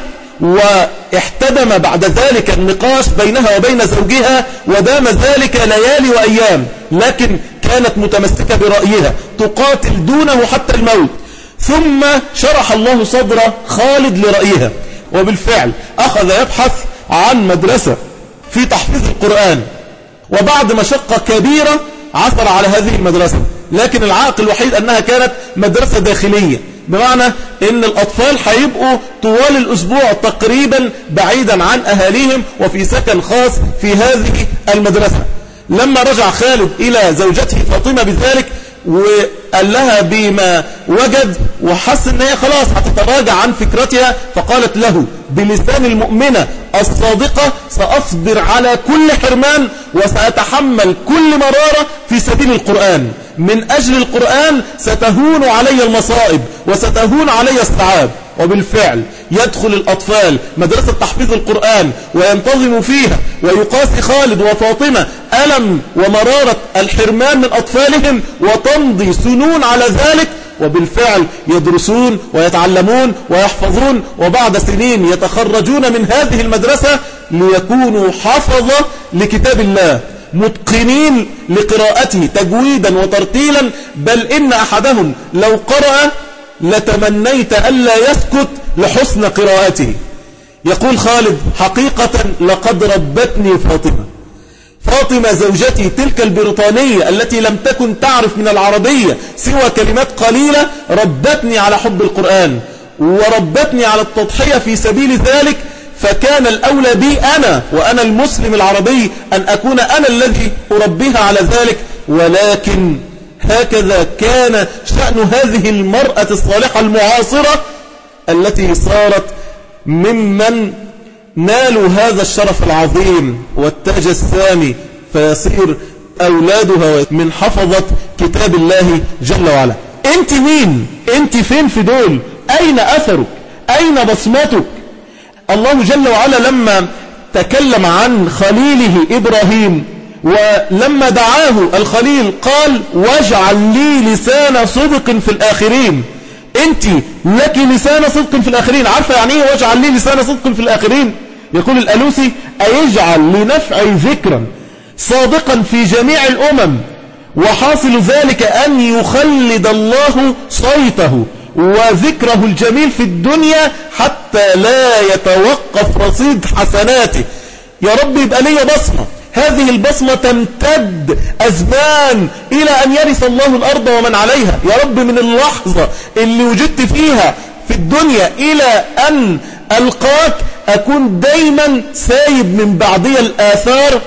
واحتدم بعد ذلك النقاش بينها وبين زوجها، ودام ذلك ليالي وأيام، لكن كانت متمسكة برأيها تقاتل دونه حتى الموت. ثم شرح الله صدر خالد لرأيها، وبالفعل أخذ يبحث عن مدرسة في تحفيظ القرآن، وبعد مشقة كبيرة عثر على هذه المدرسة، لكن العائق الوحيد أنها كانت مدرسة داخلية، بمعنى أن الأطفال هيبقوا طوال الأسبوع تقريبا بعيدا عن أهاليهم وفي سكن خاص في هذه المدرسة. لما رجع خالد إلى زوجته فاطمة بذلك وقال لها بما وجد، وحس ان هي خلاص هتتراجع عن فكرتها، فقالت له بلسان المؤمنة الصادقة: سأصبر على كل حرمان وسأتحمل كل مرارة في سبيل القرآن، من أجل القرآن ستهون علي المصائب وستهون علي الصعاب. وبالفعل يدخل الأطفال مدرسة تحفيظ القرآن وينتظم فيها، ويقاسي خالد وفاطمة ألم ومرارة الحرمان من أطفالهم، وتمضي سنون على ذلك، وبالفعل يدرسون ويتعلمون ويحفظون، وبعد سنين يتخرجون من هذه المدرسة ليكونوا حفظة لكتاب الله، متقنين لقراءته تجويدا وترتيلا، بل إن أحدهم لو قرأ لتمنيت ألا يسكت لحسن قراءته. يقول خالد: حقيقة لقد ربتني فاطمة فاطمة زوجتي تلك البريطانية التي لم تكن تعرف من العربية سوى كلمات قليلة، ربتني على حب القرآن وربتني على التضحية في سبيل ذلك، فكان الأولى بي أنا وأنا المسلم العربي أن أكون أنا الذي أربيها على ذلك. ولكن هكذا كان شأن هذه المرأة الصالحة المعاصرة التي صارت ممن نالوا هذا الشرف العظيم والتاج السامي، فيصير أولادها من حفظة كتاب الله جل وعلا. أنت مين؟ أنت فين في دول؟ أين أثرك؟ أين بصمتك؟ الله جل وعلا لما تكلم عن خليله إبراهيم ولما دعاه الخليل قال واجعل لي لسان صدق في الآخرين. انت لك لسان صدق في الآخرين. عارفة يعني ايه واجعل لي لسان صدق في الآخرين؟ يقول الألوسي أيجعل لنفع ذكرا صادقا في جميع الأمم، وحاصل ذلك أن يخلد الله صيته وذكره الجميل في الدنيا حتى لا يتوقف رصيد حسناته. يا رب يبقى لي بصمة، هذه البصمة تمتد أزمان إلى أن يرث الله الأرض ومن عليها. يا رب من اللحظة اللي وجدت فيها في الدنيا إلى أن ألقاك أكون دايما سايب من بعضي الآثار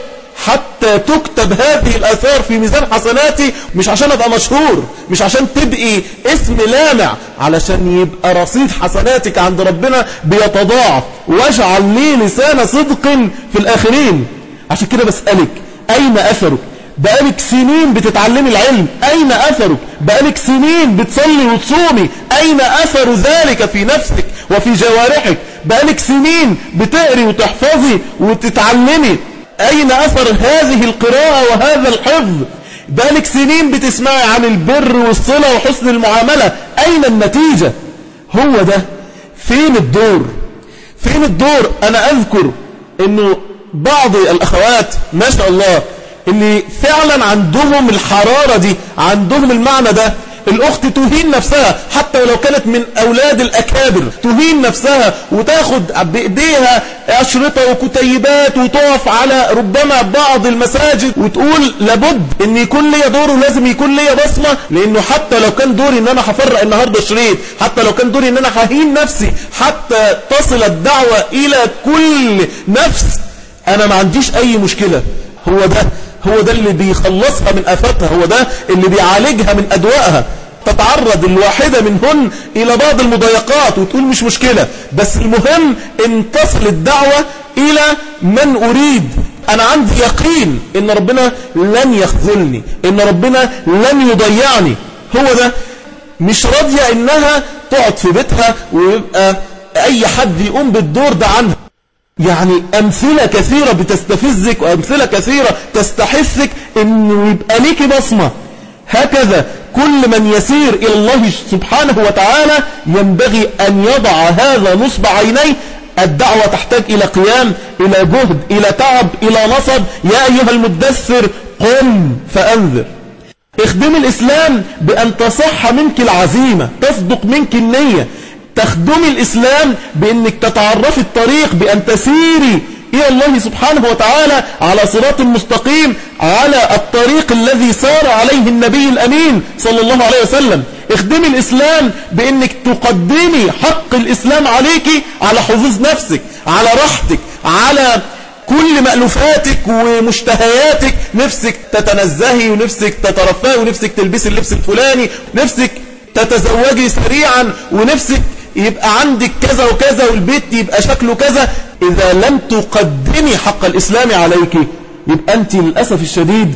حتى تكتب هذه الآثار في ميزان حسناتي، مش عشان أبقى مشهور، مش عشان تبقي اسم لامع، علشان يبقى رصيد حسناتك عند ربنا بيتضاعف. واجعل لي لسان صدق في الآخرين. عشان كده بسألك أين أثرك؟ بقالك سنين بتتعلمي العلم، أين أثرك؟ بقالك سنين بتصلي وتصومي، أين أثر ذلك في نفسك وفي جوارحك؟ بقالك سنين بتقري وتحفظي وتتعلمي، أين أثر هذه القراءة وهذا الحفظ؟ بقالك سنين بتسمعي عن البر والصلة وحسن المعاملة، أين النتيجة؟ هو ده. فين الدور؟ فين الدور؟ أنا أذكر أنه بعض الأخوات ما شاء الله اللي فعلا عندهم الحرارة دي، عندهم المعنى ده. الأخت تهين نفسها حتى ولو كانت من أولاد الأكابر، تهين نفسها وتاخد بإيديها أشرطة وكتيبات وتقف على ربما بعض المساجد وتقول لابد أن يكون لي دور ولازم يكون لي بصمة، لأنه حتى لو كان دوري أن أنا هفرق النهاردة شريط، حتى لو كان دوري أن أنا ههين نفسي حتى تصل الدعوة إلى كل نفس، أنا ما عنديش أي مشكلة. هو ده هو ده اللي بيخلصها من آفاتها، هو ده اللي بيعالجها من أدوائها. تتعرض الواحدة منهن إلى بعض المضايقات وتقول مش مشكلة، بس المهم أن تصل الدعوة إلى من أريد. أنا عندي يقين أن ربنا لن يخذلني، أن ربنا لن يضيعني. هو ده. مش راضية أنها تقعد في بيتها ويبقى أي حد يقوم بالدور ده عنها. يعني أمثلة كثيرة بتستفزك وأمثلة كثيرة تستحثك أنه يبقى ليك بصمة. هكذا كل من يسير إلى الله سبحانه وتعالى ينبغي أن يضع هذا نصب عينيه. الدعوة تحتاج إلى قيام، إلى جهد، إلى تعب، إلى نصب. يا أيها المدثر قم فأنذر. اخدم الإسلام بأن تصح منك العزيمة، تصدق منك النية. تخدمي الإسلام بأنك تتعرفي الطريق، بأن تسيري إلى الله سبحانه وتعالى على صراط مستقيم، على الطريق الذي سار عليه النبي الأمين صلى الله عليه وسلم. اخدمي الإسلام بأنك تقدمي حق الإسلام عليك على حظوظ نفسك، على راحتك، على كل مألوفاتك ومشتهياتك. نفسك تتنزهي ونفسك تترفهي ونفسك تلبسي اللبس الفلاني، نفسك تتزوجي سريعا ونفسك يبقى عندك كذا وكذا والبيت يبقى شكله كذا. إذا لم تقدمي حق الإسلام عليك يبقى أنت للأسف الشديد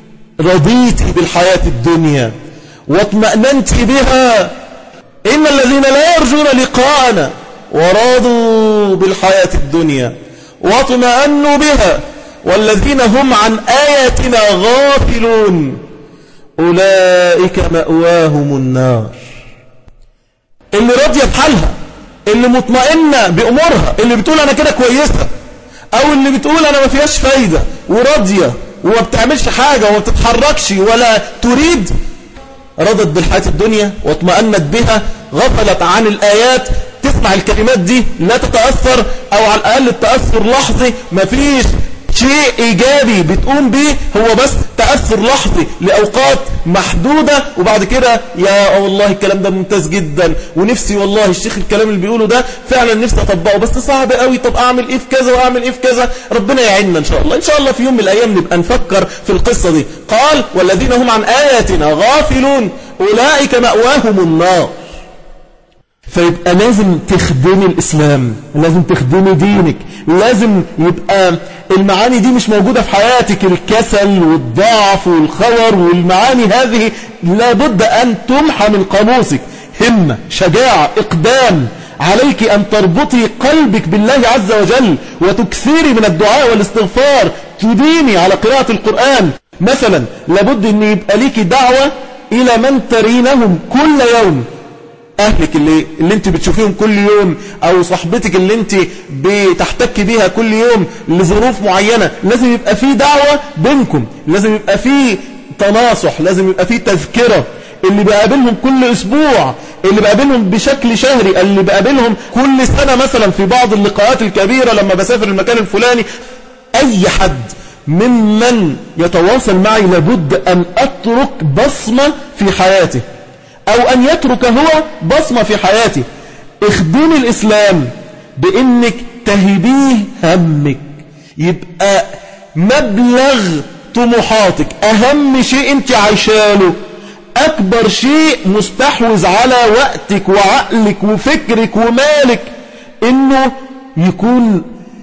رضيتي بالحياة الدنيا واطمأننت بها. إن الذين لا يرجون لقاءنا ورضوا بالحياة الدنيا واطمأنوا بها والذين هم عن آياتنا غافلون أولئك مأواهم النار. اللي راضية بحالها، اللي مطمئنة بأمورها، اللي بتقول أنا كده كويسة، أو اللي بتقول أنا ما فيهاش فايدة وراضية وما بتعملش حاجة وما بتتحركش ولا تريد، رضت بالحياة الدنيا واطمأنت بها، غفلت عن الآيات. تسمع الكلمات دي لا تتأثر، أو على الأقل التأثر لحظي، ما فيش شيء إيجابي بتقوم به، هو بس تأثر لحظي لأوقات محدودة، وبعد كده يا والله الكلام ده ممتاز جدا ونفسي والله الشيخ الكلام اللي بيقوله ده فعلا نفسي أطبقه، بس صعب قوي، طب أعمل إيه في كذا وأعمل إيه في كذا. ربنا يعيننا إن شاء الله. إن شاء الله في يوم من الأيام نبقى نفكر في القصة دي. قال والذين هم عن آياتنا غافلون أولئك مأواهم النار. فيبقى لازم تخدمي الإسلام، لازم تخدمي دينك، لازم يبقى المعاني دي مش موجودة في حياتك، الكسل والضعف والخور والمعاني هذه لابد أن تمحى من قاموسك. همة، شجاعة، إقدام، عليك أن تربطي قلبك بالله عز وجل وتكثري من الدعاء والاستغفار، تديمي على قراءة القرآن. مثلا لابد أن يبقى ليك دعوة إلى من ترينهم كل يوم، أهلك اللي, اللي انت بتشوفيهم كل يوم، أو صاحبتك اللي انت بتحتك بيها كل يوم لظروف معينة. لازم يبقى في دعوة بينكم، لازم يبقى في تناصح، لازم يبقى في تذكرة. اللي بقابلهم كل أسبوع، اللي بقابلهم بشكل شهري، اللي بقابلهم كل سنة مثلا في بعض اللقاءات الكبيرة لما بسافر المكان الفلاني. أي حد ممن يتواصل معي لابد أن أترك بصمة في حياته، أو أن يترك هو بصمة في حياته. اخدمي الإسلام بأنك تهبيه همك، يبقى مبلغ طموحاتك، أهم شيء أنت عايشاله، أكبر شيء مستحوذ على وقتك وعقلك وفكرك ومالك، إنه يكون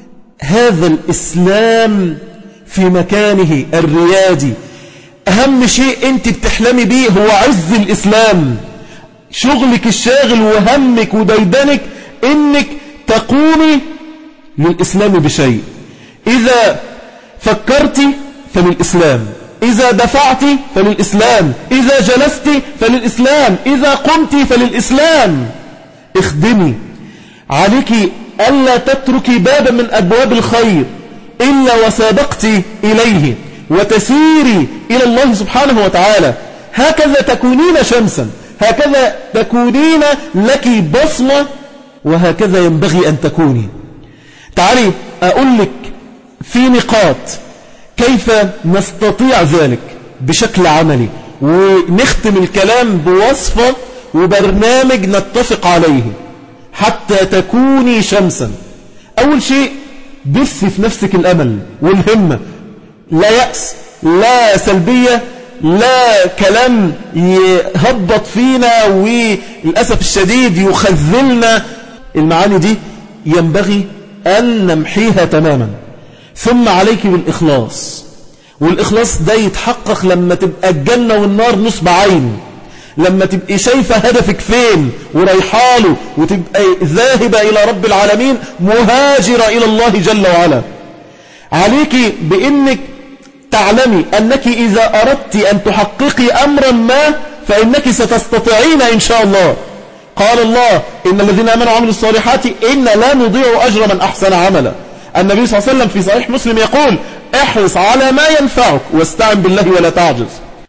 هذا الإسلام في مكانه الريادي. أهم شيء أنت بتحلمي بيه هو عز الإسلام. شغلك الشاغل وهمك وديدنك إنك تقومي للإسلام بشيء. إذا فكرت فللإسلام، إذا دفعت فللإسلام، إذا جلست فللإسلام، إذا قمت فللإسلام. اخدمي. عليك ألا تتركي بابا من أبواب الخير إلا وسابقت إليه وتسيري إلى الله سبحانه وتعالى. هكذا تكونين شمسا، هكذا تكونين لك بصمة، وهكذا ينبغي أن تكوني. تعالي أقول لك في نقاط كيف نستطيع ذلك بشكل عملي، ونختم الكلام بوصفة وبرنامج نتفق عليه حتى تكوني شمسا. أول شيء بثي في نفسك الأمل والهمة، لا يأس، لا سلبية، لا كلام يهبط فينا وللأسف الشديد يخذلنا. المعاني دي ينبغي أن نمحيها تماما. ثم عليك بالإخلاص، والإخلاص ده يتحقق لما تبقى الجنة والنار نصب عين، لما تبقى شايفة هدفك فين ورايحاله، وتبقى ذاهبة إلى رب العالمين، مهاجرة إلى الله جل وعلا. عليك بأنك تعلمي أنك إذا أردت أن تحققي أمرا ما فإنك ستستطيعين إن شاء الله. قال الله: إن الذين آمنوا وعملوا الصالحات إن لا نضيع أجر من أحسن عملا. النبي صلى الله عليه وسلم في صحيح مسلم يقول: احرص على ما ينفعك واستعن بالله ولا تعجز.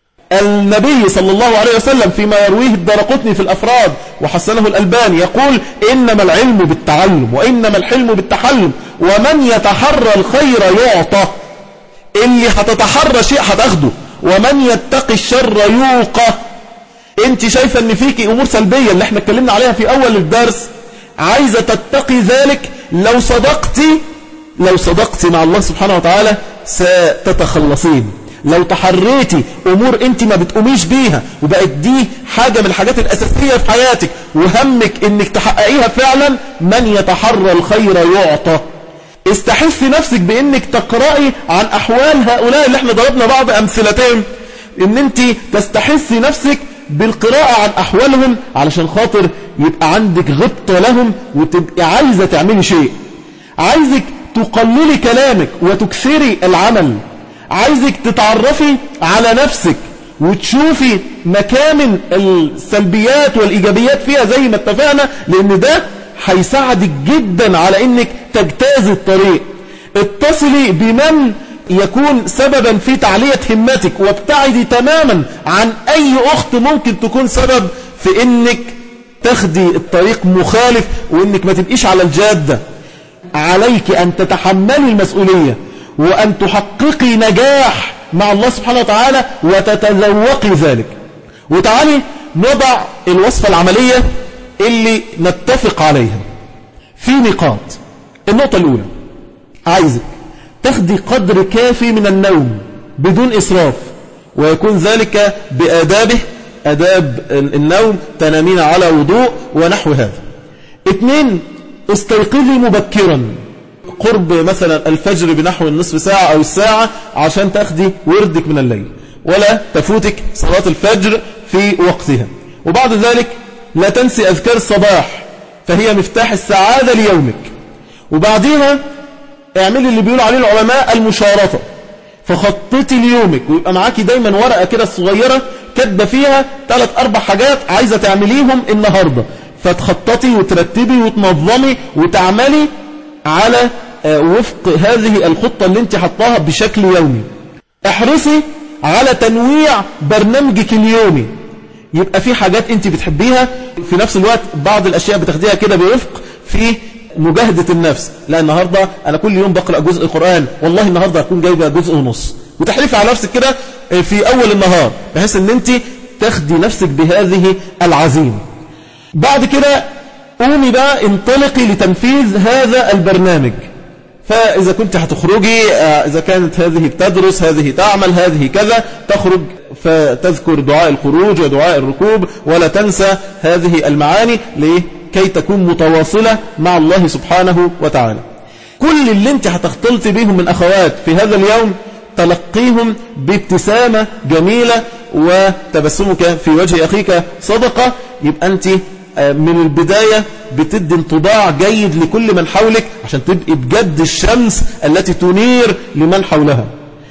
النبي صلى الله عليه وسلم فيما يرويه الدارقطني في الأفراد وحسنه الألباني يقول: إنما العلم بالتعلم وإنما الحلم بالتحلم، ومن يتحرى الخير يعطى. اللي هتتحرى شيء هتاخده، ومن يتقي الشر يوقى. انت شايفة ان فيكي امور سلبية اللي احنا اتكلمنا عليها في اول الدرس، عايزة تتقي ذلك. لو صدقتي لو صدقتي مع الله سبحانه وتعالى ستتخلصين. لو تحريتي امور انت ما بتقوميش بيها وبقت دي حاجة من الحاجات الاساسية في حياتك وهمك انك تحققيها فعلا، من يتحرى الخير يعطى. استحثي نفسك بانك تقرأي عن احوال هؤلاء اللي احنا ضربنا بعض امثلتين، ان انت تستحثي نفسك بالقراءة عن احوالهم علشان خاطر يبقى عندك غبطة لهم وتبقى عايزة تعملي شيء. عايزك تقللي كلامك وتكثري العمل. عايزك تتعرفي على نفسك وتشوفي مكامن السلبيات والإيجابيات فيها زي ما اتفقنا، لأن ده هيساعدك جدا على انك تجتاز الطريق. اتصلي بمن يكون سببا في تعلية همتك، وابتعدي تماما عن اي اخت ممكن تكون سبب في انك تاخدي الطريق مخالف وانك ما تبقيش على الجادة. عليك ان تتحملي المسؤولية وان تحققي نجاح مع الله سبحانه وتعالى وتتذوقي ذلك. وتعالي نضع الوصفة العملية اللي نتفق عليها في نقاط. النقطة الأولى، عايزك تاخدي قدر كافي من النوم بدون إسراف، ويكون ذلك بآدابه، آداب النوم، تنامين على وضوء ونحو هذا. اثنين، استيقظي مبكرا قرب مثلا الفجر بنحو النصف ساعة أو الساعة عشان تاخدي وردك من الليل، ولا تفوتك صلاة الفجر في وقتها. وبعد ذلك لا تنسي أذكار الصباح فهي مفتاح السعادة ليومك. وبعديها اعملي اللي بيقولوا عليه العلماء المشارطة، فخططي ليومك ويبقى معاكي دايما ورقة كده صغيرة كاتبه فيها ثلاث أربع حاجات عايزة تعمليهم النهاردة، فتخططي وترتبي وتنظمي وتعملي على وفق هذه الخطة اللي انت حطاها بشكل يومي. احرصي على تنويع برنامجك اليومي، يبقى في حاجات انت بتحبيها، في نفس الوقت بعض الاشياء بتاخديها كده برفق في مجاهدة النفس. لا النهاردة انا كل يوم بقرأ جزء قرآن، والله النهاردة هكون جايبة جزء ونص، وتحرفي على نفسك كده في اول النهار بحيث ان انت تاخدي نفسك بهذه العزيمة. بعد كده قومي بقى انطلقي لتنفيذ هذا البرنامج. فإذا كنت هتخرجي، إذا كانت هذه تدرس، هذه تعمل، هذه كذا، تخرج فتذكر دعاء الخروج ودعاء الركوب، ولا تنسى هذه المعاني لكي تكون متواصلة مع الله سبحانه وتعالى. كل اللي انت هتختلطي بهم من أخوات في هذا اليوم تلقيهم بابتسامة جميلة، وتبسمك في وجه أخيك صدقة. يبقى أنت من البداية بتدي انطباع جيد لكل من حولك عشان تبقي بجد الشمس التي تنير لمن حولها.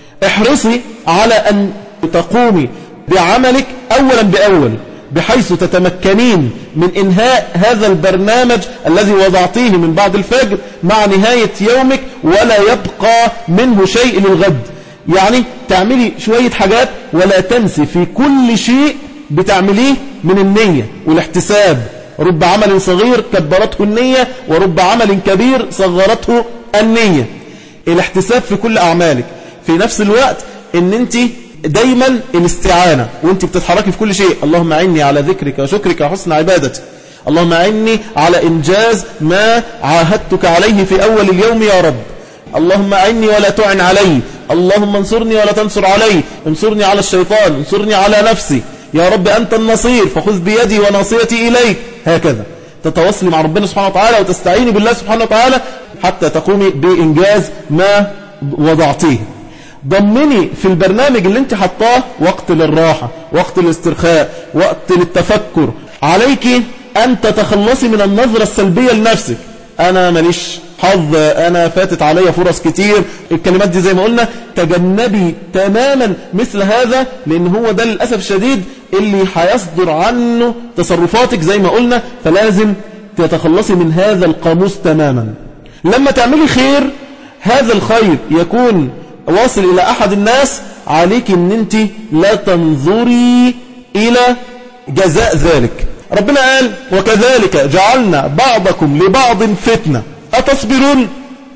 احرصي على أن تقومي بعملك أولا بأول، بحيث تتمكنين من إنهاء هذا البرنامج الذي وضعتيه من بعد الفجر مع نهاية يومك، ولا يبقى منه شيء للغد. يعني تعملي شوية حاجات ولا تنسي في كل شيء بتعمليه من النية والاحتساب. رب عمل صغير كبرته النية، ورب عمل كبير صغرته النية. الاحتساب في كل أعمالك. في نفس الوقت ان انت دايما الاستعانة وانت بتتحركي في كل شيء. اللهم أعني على ذكرك وشكرك وحسن عبادتك. اللهم أعني على إنجاز ما عاهدتك عليه في أول اليوم يا رب. اللهم أعني ولا تعن علي. اللهم انصرني ولا تنصر علي. انصرني على الشيطان، انصرني على نفسي. يا رب أنت النصير فخذ بيدي وناصيتي إليك. هكذا تتواصلي مع ربنا سبحانه وتعالى وتستعيني بالله سبحانه وتعالى حتى تقومي بإنجاز ما وضعتيه. ضمني في البرنامج اللي انت حطاه وقت للراحة، وقت الاسترخاء، وقت للتفكر. عليك أن تتخلصي من النظرة السلبية لنفسك. أنا ماليش حظ، أنا فاتت علي فرص كتير، الكلمات دي زي ما قلنا تجنبي تماما مثل هذا، لأن هو ده للأسف الشديد اللي هيصدر عنه تصرفاتك زي ما قلنا. فلازم تتخلصي من هذا القاموس تماما. لما تعملي خير هذا الخير يكون واصل إلى أحد الناس، عليك أن أنت لا تنظري إلى جزاء ذلك. ربنا قال وكذلك جعلنا بعضكم لبعض فتنة أتصبرون.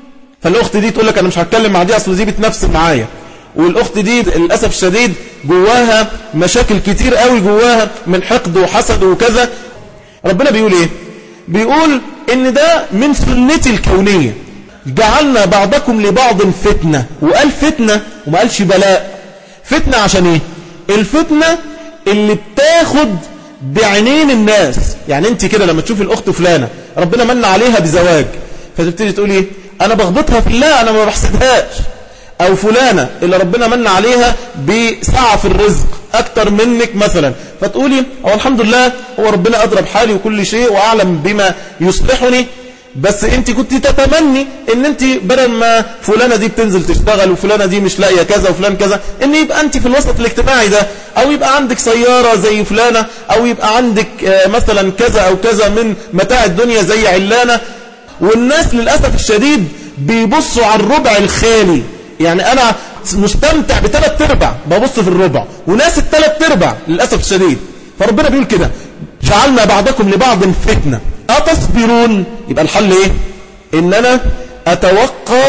فالأخت دي تقول لك أنا مش هتكلم مع دي أصل دي بتنفسد معايا، والأخت دي للأسف الشديد جواها مشاكل كتير قوي جواها من حقد وحسد وكذا. ربنا بيقول إيه؟ بيقول إن ده من سنتي الكونية، جعلنا بعضكم لبعض فتنة. وقال فتنة وما قالش بلاء. فتنة عشان إيه؟ الفتنة اللي بتاخد بعينين الناس. يعني انت كده لما تشوف الأخت فلانة ربنا من عليها بزواج، فتبتدي تقول ايه؟ أنا بغبطها في الله، أنا ما بحسدهاش. أو فلانة اللي ربنا من عليها بسعة في الرزق أكتر منك مثلا، فتقولي هو الحمد لله هو ربنا أضرب حالي وكل شيء وأعلم بما يصلحني، بس انت كنت تتمني ان انت بدل ما فلانة دي بتنزل تشتغل وفلانة دي مش لاقية كذا وفلان كذا، ان يبقى انت في الوسط الاجتماعي ده، او يبقى عندك سيارة زي فلانة، او يبقى عندك مثلا كذا او كذا من متاع الدنيا زي علانة. والناس للأسف الشديد بيبصوا على الربع الخالي. يعني انا مستمتع بثلاث ارباع ببص في الربع، وناس الثلاث ارباع للأسف الشديد. فربنا بيقول كده جعلنا بعضكم لبعض فتنة أتصبرون. يبقى الحل ايه؟ ان انا اتوقع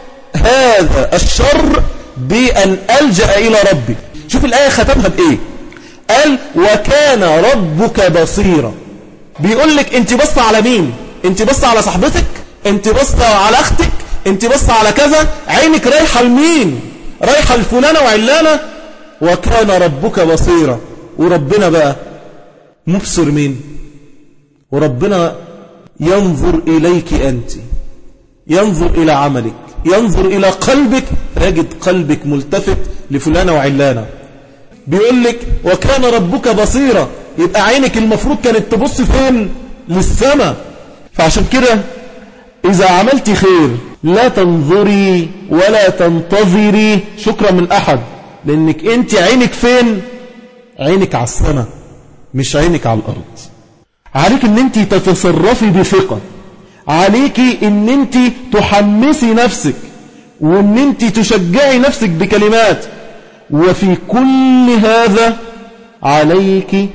هذا الشر بان ألجأ الى ربي. شوف الآية ختمها بايه؟ قال وكان ربك بصيرا. بيقول لك انت بص على مين؟ انت بص على صاحبتك؟ انت بص على اختك؟ انت بص على كذا؟ عينك رايحة لمين؟ رايحة لفلانة وعلانة. وكان ربك بصيرا. وربنا بقى مبصر مين؟ وربنا ينظر إليك أنت، ينظر إلى عملك، ينظر إلى قلبك، فيجد قلبك ملتفت لفلانة وعلانة. بيقول لك وكان ربك بصيرا. يبقى عينك المفروض كانت تبص فين؟ للسماء. فعشان كده إذا عملت خير لا تنظري ولا تنتظري شكرا من أحد، لأنك أنت عينك فين؟ عينك على السماء مش عينك على الأرض. عليك أن أنت تتصرفي بثقة، عليك أن أنت تحمسي نفسك، وأن أنت تشجعي نفسك بكلمات. وفي كل هذا عليك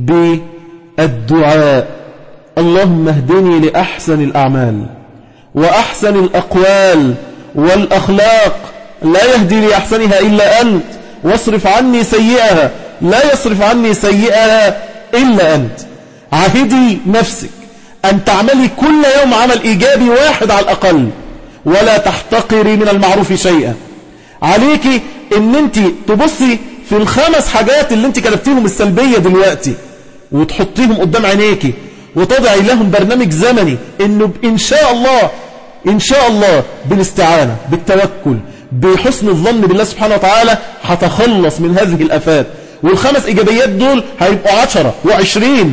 بالدعاء، اللهم اهدني لأحسن الأعمال وأحسن الأقوال والأخلاق، لا يهدي لأحسنها إلا أنت، واصرف عني سيئها لا يصرف عني سيئها إلا أنت. عهدي نفسك أن تعملي كل يوم عمل إيجابي واحد على الأقل، ولا تحتقري من المعروف شيئا. عليك أن أنت تبصي في الخمس حاجات اللي أنت كتبتيهم السلبية دلوقتي وتحطيهم قدام عينيك، وتضعي لهم برنامج زمني إنه إن شاء الله إن شاء الله بالاستعانة بالتوكل بحسن الظن بالله سبحانه وتعالى هتخلص من هذه الآفات. والخمس إيجابيات دول هيبقوا عشرة وعشرين،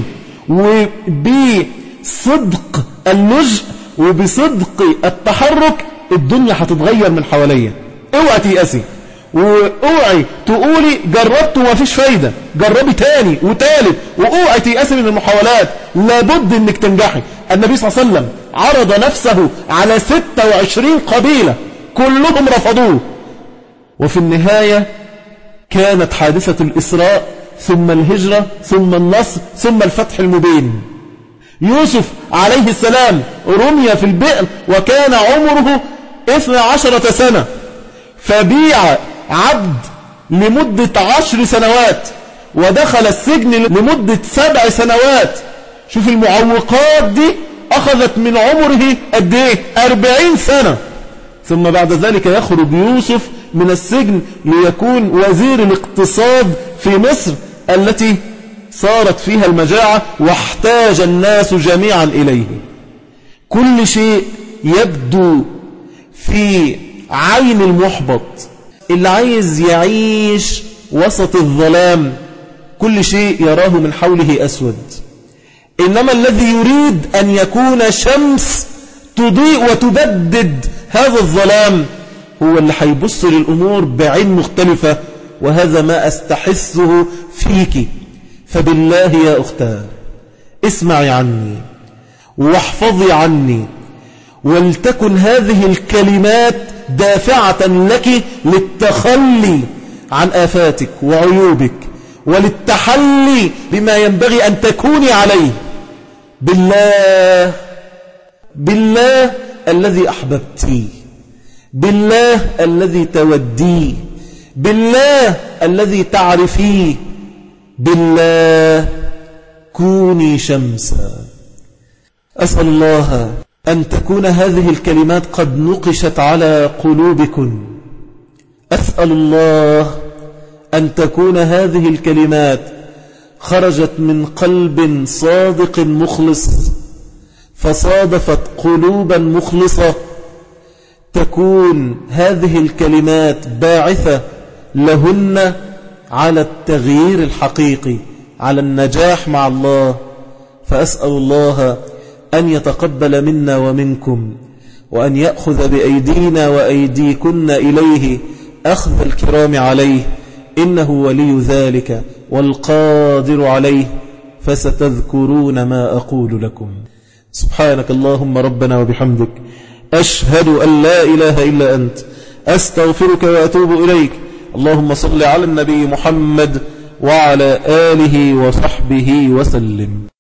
وبصدق اللجء وبصدق التحرك الدنيا هتتغير من حواليا. اوعى تيأسي، واوعي تقولي جربت وما فيش فايدة، جربي تاني وتالت، واوعي تيأسي من المحاولات، لابد انك تنجحي. النبي صلى الله عليه وسلم عرض نفسه على ستة وعشرين قبيلة كلهم رفضوه، وفي النهاية كانت حادثة الإسراء ثم الهجرة ثم النصر ثم الفتح المبين. يوسف عليه السلام رمي في البئر وكان عمره اثنى عشرة سنة، فبيع عبد لمدة عشر سنوات، ودخل السجن لمدة سبع سنوات. شوف المعوقات دي أخذت من عمره قد ايه؟ أربعين سنة. ثم بعد ذلك يخرج يوسف من السجن ليكون وزير الاقتصاد في مصر التي صارت فيها المجاعة واحتاج الناس جميعا إليه. كل شيء يبدو في عين المحبط، اللي عايز يعيش وسط الظلام كل شيء يراه من حوله أسود، إنما الذي يريد أن يكون شمس تضيء وتبدد هذا الظلام هو اللي هيبص للأمور بعين مختلفة. وهذا ما أستحسه فيك. فبالله يا أختاه اسمعي عني واحفظي عني، ولتكن هذه الكلمات دافعة لك للتخلي عن آفاتك وعيوبك، وللتحلي بما ينبغي أن تكوني عليه. بالله بالله الذي أحببتيه، بالله الذي توديه، بالله الذي تعرفيه، بالله كوني شمسا. أسأل الله أن تكون هذه الكلمات قد نقشت على قلوبكم. أسأل الله أن تكون هذه الكلمات خرجت من قلب صادق مخلص فصادفت قلوبا مخلصة، تكون هذه الكلمات باعثة لهن على التغيير الحقيقي، على النجاح مع الله. فأسأل الله أن يتقبل منا ومنكم، وأن يأخذ بأيدينا وأيديكن إليه أخذ الكرام عليه، إنه ولي ذلك والقادر عليه. فستذكرون ما أقول لكم. سبحانك اللهم ربنا وبحمدك، أشهد أن لا إله إلا أنت، أستغفرك وأتوب إليك. اللهم صل على النبي محمد وعلى آله وصحبه وسلم.